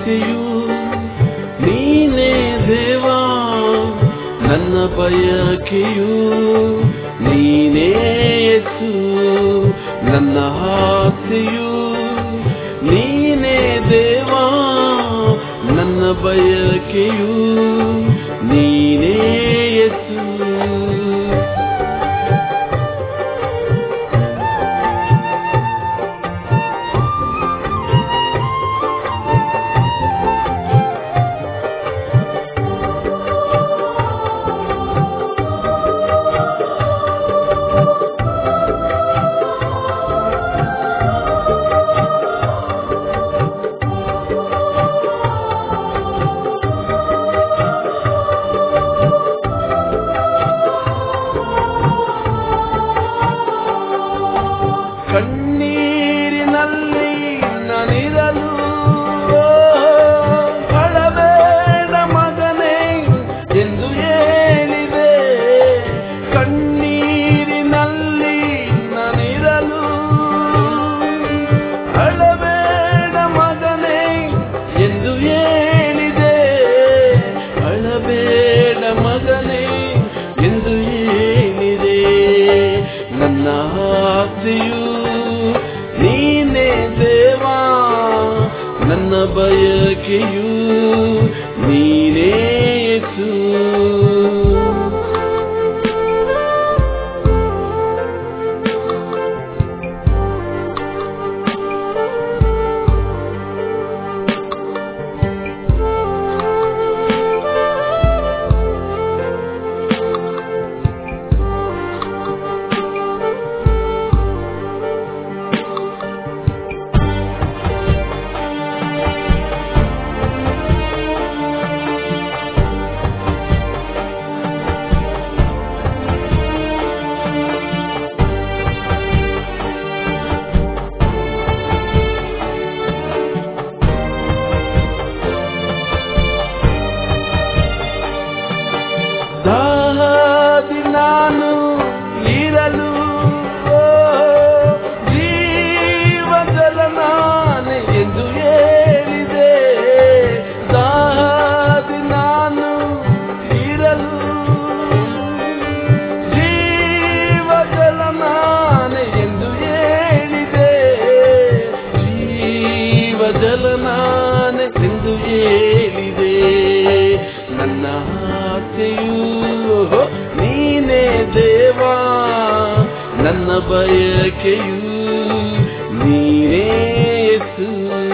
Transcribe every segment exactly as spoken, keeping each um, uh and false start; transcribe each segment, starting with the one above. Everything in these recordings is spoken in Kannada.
ಆಸೆಯು ನೀನೇ ದೇವಾ, ನನ್ನ ಬಯಕೆಯು ನೀನೇ ಯೇಸು, ನನ್ನ ಆಸೆಯು ನೀನೇ ದೇವಾ, ನನ್ನ ಬಯಕೆಯು ನೀನೇ ಯೇಸು. ಕಣ್ಣೀರಿನಲ್ಲಿ ನಾನಿರಲು ಅಳಬೇಡ ಮಗನೇ ಎಂದು ಹೇಳಿದೆ, ಕಣ್ಣೀರಿನಲ್ಲಿ ನಾನಿರಲು ಅಳಬೇಡ ಮಗನೇ ಎಂದು ಹೇಳಿದೆ, ಅಳಬೇಡ ಮಗನೇ ಎಂದು ಹೇಳಿದೆ. ನನ್ನ ಆಸೆಯು ನೀನೇ ದೇವಾ, ನನ್ನ ಬಯಕೆಯು ನೀನೇ ಯೇಸು. ದಾಹದಿ ನಾನು ಇರಲು ಜೀವಜಲ ನಾನೇ ಎಂದು ಹೇಳಿದೆ, ದಾಹದಿ ನಾನು ಇರಲು ಜೀವಜಲ ನಾನೇ ಎಂದು ಹೇಳಿದೆ, ಜೀವಜಲ ನಾನೇ ಎಂದು ಹೇಳಿದೆ. ನನ್ನ ಆಸೆಯು ನೀನೇ ದೇವಾ, ನನ್ನ ಬಯಕೆಯು ನೀನೇ ಯೇಸು.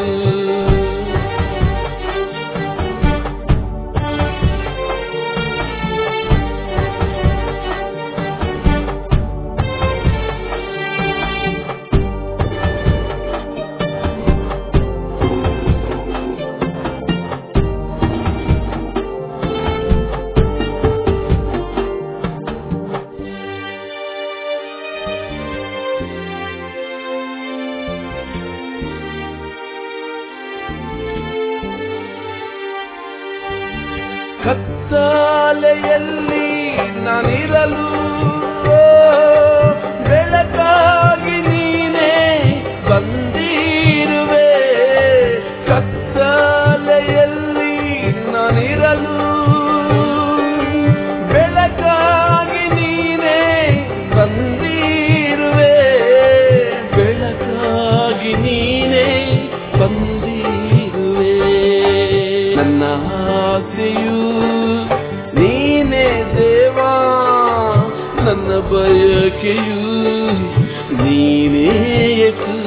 ಕತ್ತಲೆಯಲ್ಲಿ ನಾನಿರಲು ಬೆಳಕಾಗಿ ನೀನೇ ಬಂದಿರುವೆ, ಕತ್ತಲೆಯಲ್ಲಿ ನಾನಿರಲು ಬೆಳಕಾಗಿ ನೀನೇ ಬಂದಿರುವೆ, ಬೆಳಕಾಗಿ ನೀನೇ ಬಂದಿರುವೆ. ನನ್ನ ಆಸೆಯು ನೀನೇ ದೇವಾ, ನನ್ನ ಬಯಕೆಯು ನೀನೇ ಯೇಸು.